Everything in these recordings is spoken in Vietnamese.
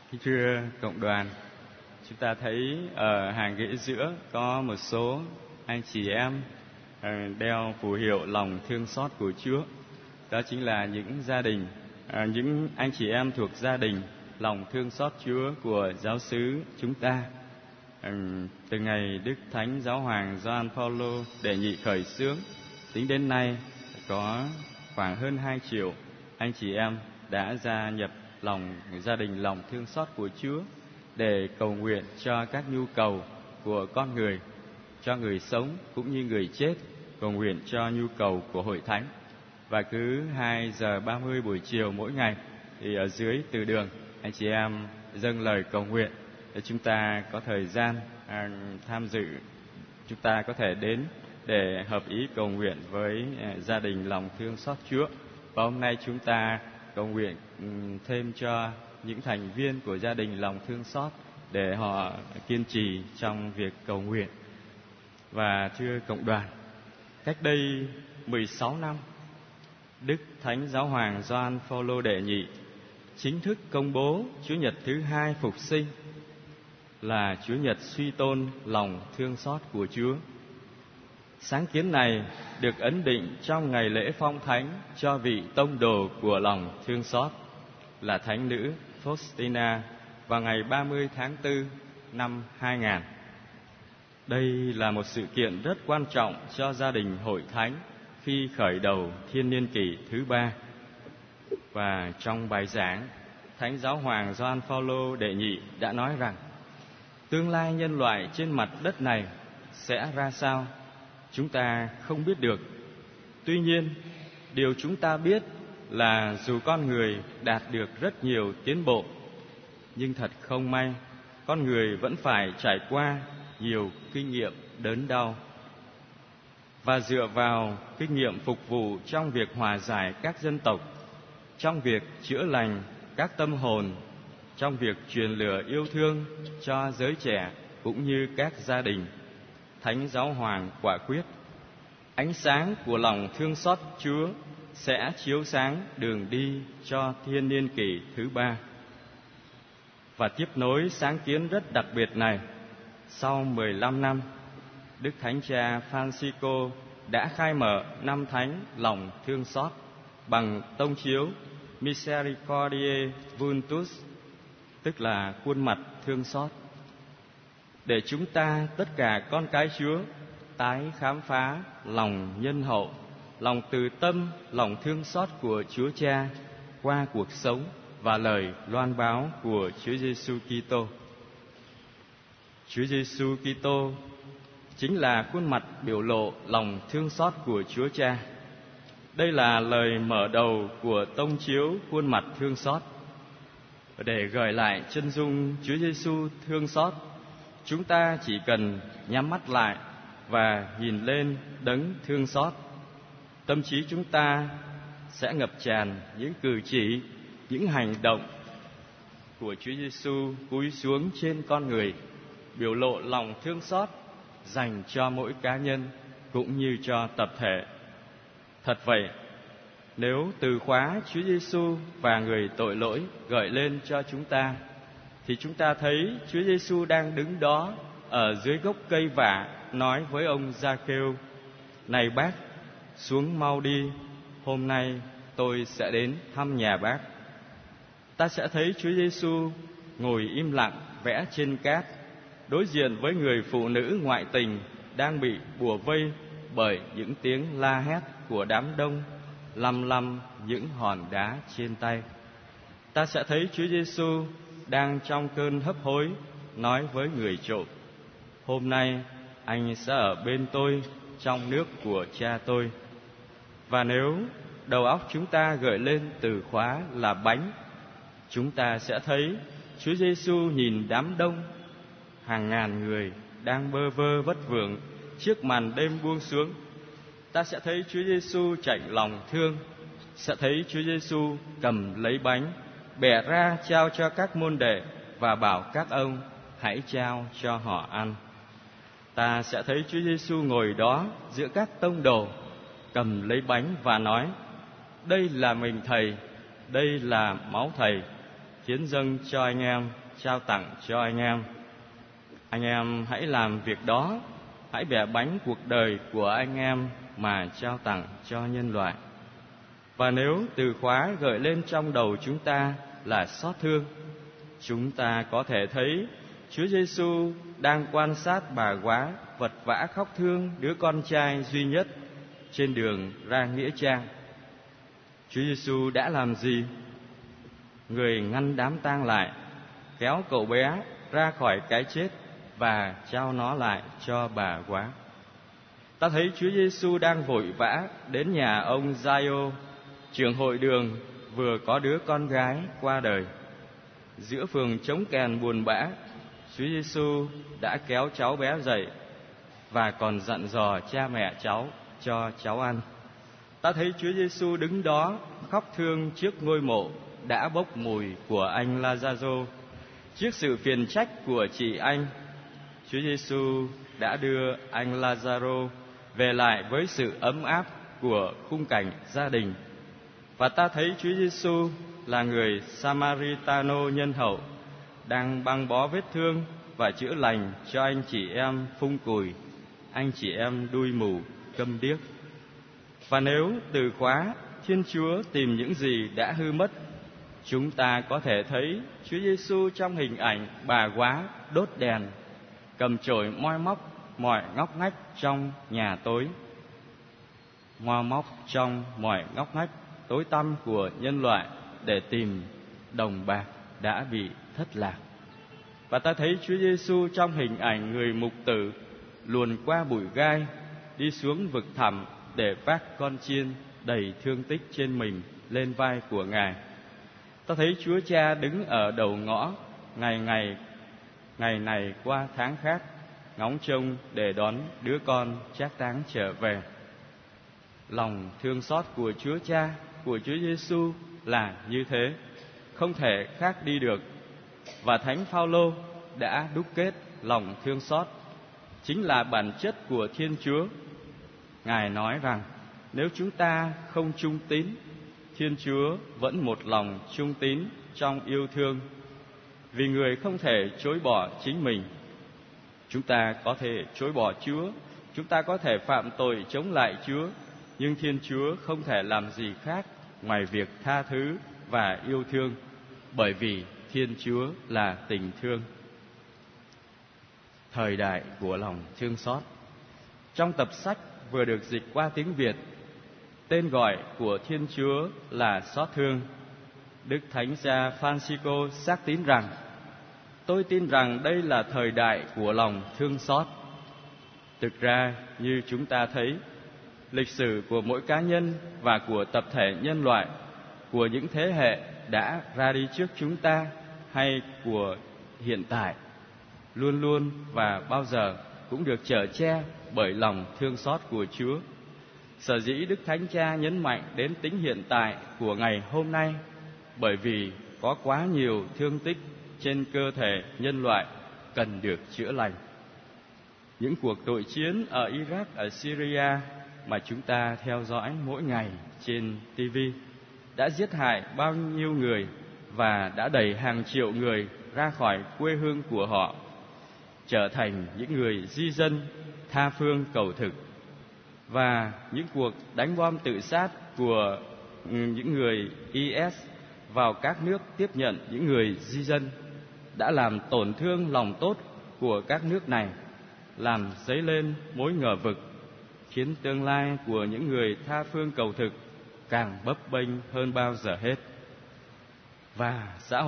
Kính thưa cộng đoàn, chúng ta thấy ở hàng ghế giữa có một số anh chị em đeo phù hiệu lòng thương xót của Chúa. Đó chính là những gia đình, những anh chị em thuộc gia đình lòng thương xót Chúa của giáo xứ chúng ta. Từ ngày Đức Thánh Giáo Hoàng Gioan Phaolô đệ nhị khởi xướng, tính đến nay có khoảng hơn 2 triệu anh chị em đã gia nhập gia đình lòng thương xót của Chúa để cầu nguyện cho các nhu cầu của con người, cho người sống cũng như người chết, cầu nguyện cho nhu cầu của hội thánh. Và cứ 2:30 buổi chiều mỗi ngày thì ở dưới từ đường anh chị em dâng lời cầu nguyện để chúng ta có thời gian tham dự, chúng ta có thể đến để hợp ý cầu nguyện với gia đình lòng thương xót Chúa. Và hôm nay chúng ta cầu nguyện thêm cho những thành viên của gia đình lòng thương xót để họ kiên trì trong việc cầu nguyện. Và thưa cộng đoàn, cách đây 16 năm, Đức Thánh Giáo Hoàng Gioan Phaolô đệ nhị chính thức công bố Chúa Nhật thứ hai phục sinh là Chúa Nhật suy tôn lòng thương xót của Chúa. Sáng kiến này được ấn định trong ngày lễ phong thánh cho vị tông đồ của lòng thương xót là Thánh nữ Faustina vào ngày 30 tháng 4 năm 2000. Đây là một sự kiện rất quan trọng cho gia đình hội thánh khi khởi đầu thiên niên kỷ thứ 3. Và trong bài giảng, Thánh Giáo Hoàng Gioan Phaolô đệ nhị đã nói rằng tương lai nhân loại trên mặt đất này sẽ ra sao, chúng ta không biết được. Tuy nhiên, điều chúng ta biết là dù con người đạt được rất nhiều tiến bộ, nhưng thật không may, con người vẫn phải trải qua nhiều kinh nghiệm đớn đau. Và dựa vào kinh nghiệm phục vụ trong việc hòa giải các dân tộc, trong việc chữa lành các tâm hồn, trong việc truyền lửa yêu thương cho giới trẻ cũng như các gia đình, Thánh Giáo Hoàng quả quyết ánh sáng của lòng thương xót Chúa sẽ chiếu sáng đường đi cho thiên niên kỷ thứ 3. Và tiếp nối sáng kiến rất đặc biệt này, sau 15 năm, Đức Thánh Cha Francisco đã khai mở năm thánh lòng thương xót bằng tông chiếu Misericordiae Vultus, tức là khuôn mặt thương xót, để chúng ta tất cả con cái Chúa tái khám phá lòng nhân hậu, lòng từ tâm, lòng thương xót của Chúa Cha qua cuộc sống và lời loan báo của Chúa Giêsu Kitô. Chúa Giêsu Kitô chính là khuôn mặt biểu lộ lòng thương xót của Chúa Cha. Đây là lời mở đầu của tông chiếu khuôn mặt thương xót. Để gợi lại chân dung Chúa Giêsu thương xót, chúng ta chỉ cần nhắm mắt lại và nhìn lên đấng thương xót. Tâm trí chúng ta sẽ ngập tràn những cử chỉ, những hành động của Chúa Giêsu cúi xuống trên con người, biểu lộ lòng thương xót dành cho mỗi cá nhân cũng như cho tập thể. Thật vậy, nếu từ khóa Chúa Giêsu và người tội lỗi gợi lên cho chúng ta, thì chúng ta thấy Chúa Giêsu đang đứng đó ở dưới gốc cây vả nói với ông Gia-kêu: "Này bác, xuống mau đi, hôm nay tôi sẽ đến thăm nhà bác." Ta sẽ thấy Chúa Giêsu ngồi im lặng vẽ trên cát, đối diện với người phụ nữ ngoại tình đang bị bủa vây bởi những tiếng la hét của đám đông, lăm những hòn đá trên tay. Ta sẽ thấy Chúa Giêsu đang trong cơn hấp hối nói với người trộm: "Hôm nay anh sẽ ở bên tôi trong nước của cha tôi." Và nếu đầu óc chúng ta gợi lên từ khóa là bánh, chúng ta sẽ thấy Chúa Giêsu nhìn đám đông, hàng ngàn người đang bơ vơ vất vưởng trước màn đêm buông xuống. Ta sẽ thấy Chúa Giêsu chạnh lòng thương, sẽ thấy Chúa Giêsu cầm lấy bánh, bẻ ra trao cho các môn đệ và bảo các ông hãy trao cho họ ăn. Ta sẽ thấy Chúa Giêsu ngồi đó giữa các tông đồ, cầm lấy bánh và nói: "Đây là mình Thầy, đây là máu Thầy, hiến dâng cho anh em, trao tặng cho anh em. Anh em hãy làm việc đó, hãy bẻ bánh cuộc đời của anh em mà trao tặng cho nhân loại. Và nếu từ khóa gợi lên trong đầu chúng ta là xót thương, chúng ta có thể thấy Chúa Giêsu đang quan sát bà góa vật vã khóc thương đứa con trai duy nhất trên đường ra nghĩa trang. Chúa Giêsu đã làm gì? Người ngăn đám tang lại, kéo cậu bé ra khỏi cái chết và trao nó lại cho bà góa. Ta thấy Chúa Giêsu đang vội vã đến nhà ông Giai-ô, trưởng hội đường, vừa có đứa con gái qua đời. Giữa phường trống kèn buồn bã, Chúa Giêsu đã kéo cháu bé dậy và còn dặn dò cha mẹ cháu cho cháu ăn. Ta thấy Chúa Giêsu đứng đó khóc thương trước ngôi mộ đã bốc mùi của anh La-gia-rô. Trước sự phiền trách của chị anh, Chúa Giêsu đã đưa anh La-gia-rô về lại với sự ấm áp của khung cảnh gia đình. Và ta thấy Chúa Giêsu là người Samaritano nhân hậu, đang băng bó vết thương và chữa lành cho anh chị em phung cùi, anh chị em đuôi mù, câm điếc. Và nếu từ khóa Thiên Chúa tìm những gì đã hư mất, chúng ta có thể thấy Chúa Giêsu trong hình ảnh bà góa đốt đèn, cầm chổi moi móc mọi ngóc ngách trong nhà tối, moi móc trong mọi ngóc ngách tối tăm của nhân loại để tìm đồng bạc đã bị thất lạc. Và ta thấy Chúa Giêsu trong hình ảnh người mục tử luồn qua bụi gai, đi xuống vực thẳm để vác con chiên đầy thương tích trên mình lên vai của Ngài. Ta thấy Chúa Cha đứng ở đầu ngõ, ngày này qua tháng khác, ngóng trông để đón đứa con trác táng trở về. Lòng thương xót của Chúa Cha, của Chúa Giêsu là như thế, không thể khác đi được. Và Thánh Phao-lô đã đúc kết lòng thương xót chính là bản chất của Thiên Chúa. Ngài nói rằng nếu chúng ta không trung tín, Thiên Chúa vẫn một lòng trung tín trong yêu thương, vì người không thể chối bỏ chính mình. Chúng ta có thể chối bỏ Chúa, chúng ta có thể phạm tội chống lại Chúa, nhưng Thiên Chúa không thể làm gì khác ngoài việc tha thứ và yêu thương, bởi vì Thiên Chúa là tình thương. Thời đại của lòng thương xót. Trong tập sách vừa được dịch qua tiếng Việt, tên gọi của Thiên Chúa là xót thương. Đức Thánh Cha Francisco xác tín rằng: tôi tin rằng đây là thời đại của lòng thương xót. Thực ra, như chúng ta thấy, lịch sử của mỗi cá nhân và của tập thể nhân loại, của những thế hệ đã ra đi trước chúng ta hay của hiện tại, luôn luôn và bao giờ cũng được chở che bởi lòng thương xót của Chúa. Sở dĩ Đức Thánh Cha nhấn mạnh đến tính hiện tại của ngày hôm nay, bởi vì có quá nhiều thương tích trên cơ thể nhân loại cần được chữa lành. Những cuộc nội chiến ở Iraq, ở Syria mà chúng ta theo dõi mỗi ngày trên TV đã giết hại bao nhiêu người và đã đẩy hàng triệu người ra khỏi quê hương của họ, trở thành những người di dân tha phương cầu thực. Và những cuộc đánh bom tự sát của những người IS vào các nước tiếp nhận những người di dân đã làm tổn thương lòng tốt của các nước này, làm dấy lên mối ngờ vực, khiến tương lai của những người tha phương cầu thực càng bấp bênh hơn bao giờ hết. Và xã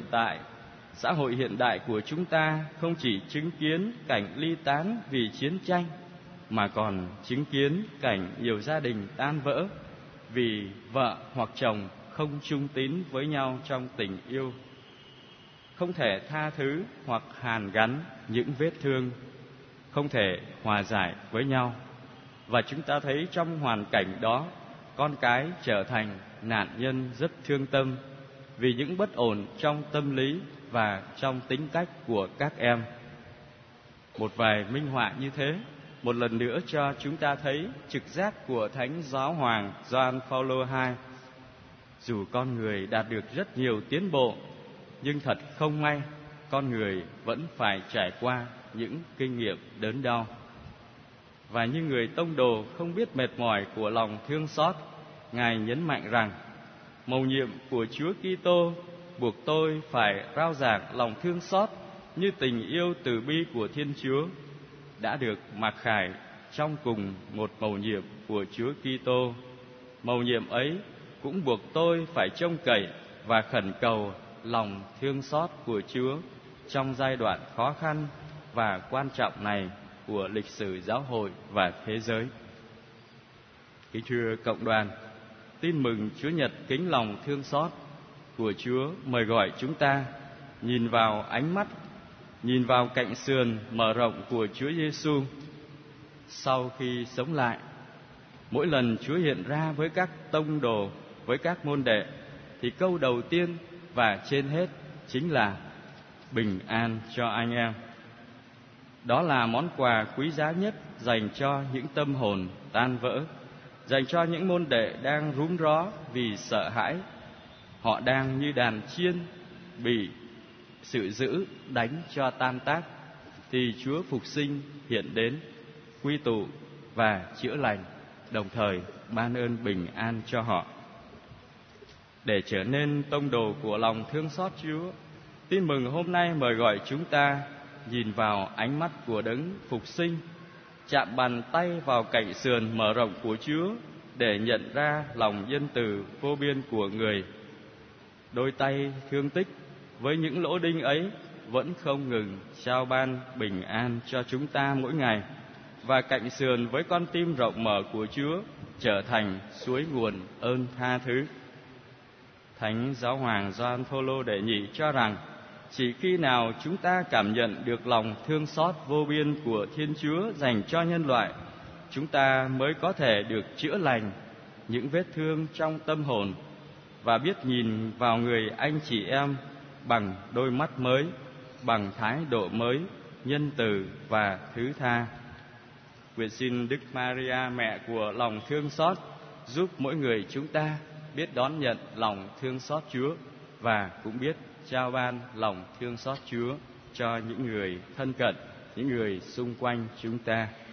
hội hiện đại của chúng ta không chỉ chứng kiến cảnh ly tán vì chiến tranh, mà còn chứng kiến cảnh nhiều gia đình tan vỡ vì vợ hoặc chồng không trung tín với nhau trong tình yêu, không thể tha thứ hoặc hàn gắn những vết thương, không thể hòa giải với nhau. Và chúng ta thấy trong hoàn cảnh đó, con cái trở thành nạn nhân rất thương tâm vì những bất ổn trong tâm lý và trong tính cách của các em. Một vài minh họa như thế một lần nữa cho chúng ta thấy trực giác của Thánh Giáo Hoàng Gioan Phaolô II. Dù con người đạt được rất nhiều tiến bộ, nhưng thật không may, con người vẫn phải trải qua những kinh nghiệm đớn đau. Và như người tông đồ không biết mệt mỏi của lòng thương xót, Ngài nhấn mạnh rằng mầu nhiệm của Chúa Kitô buộc tôi phải rao giảng lòng thương xót như tình yêu từ bi của Thiên Chúa đã được mặc khải trong cùng một mầu nhiệm của Chúa Kitô. Mầu nhiệm ấy cũng buộc tôi phải trông cậy và khẩn cầu lòng thương xót của Chúa trong giai đoạn khó khăn và quan trọng này của lịch sử giáo hội và thế giới. Kính thưa cộng đoàn, tin mừng Chúa Nhật kính lòng thương xót của Chúa mời gọi chúng ta nhìn vào ánh mắt, nhìn vào cạnh sườn mở rộng của Chúa Giêsu sau khi sống lại. Mỗi lần Chúa hiện ra với các tông đồ, với các môn đệ, thì câu đầu tiên và trên hết chính là bình an cho anh em. Đó là món quà quý giá nhất dành cho những tâm hồn tan vỡ, dành cho những môn đệ đang rúm ró vì sợ hãi. Họ đang như đàn chiên bị sự dữ đánh cho tan tác, thì Chúa phục sinh hiện đến, quy tụ và chữa lành, đồng thời ban ơn bình an cho họ. Để trở nên tông đồ của lòng thương xót Chúa, tin mừng hôm nay mời gọi chúng ta nhìn vào ánh mắt của Đấng phục sinh, chạm bàn tay vào cạnh sườn mở rộng của Chúa để nhận ra lòng nhân từ vô biên của Người. Đôi tay thương tích với những lỗ đinh ấy vẫn không ngừng trao ban bình an cho chúng ta mỗi ngày, và cạnh sườn với con tim rộng mở của Chúa trở thành suối nguồn ơn tha thứ. Thánh Giáo hoàng Gioan Phaolô đệ nhị cho rằng chỉ khi nào chúng ta cảm nhận được lòng thương xót vô biên của Thiên Chúa dành cho nhân loại, chúng ta mới có thể được chữa lành những vết thương trong tâm hồn và biết nhìn vào người anh chị em bằng đôi mắt mới, bằng thái độ mới, nhân từ và thứ tha. Nguyện xin Đức Maria, mẹ của lòng thương xót, giúp mỗi người chúng ta biết đón nhận lòng thương xót Chúa và cũng biết trao ban lòng thương xót Chúa cho những người thân cận, những người xung quanh chúng ta.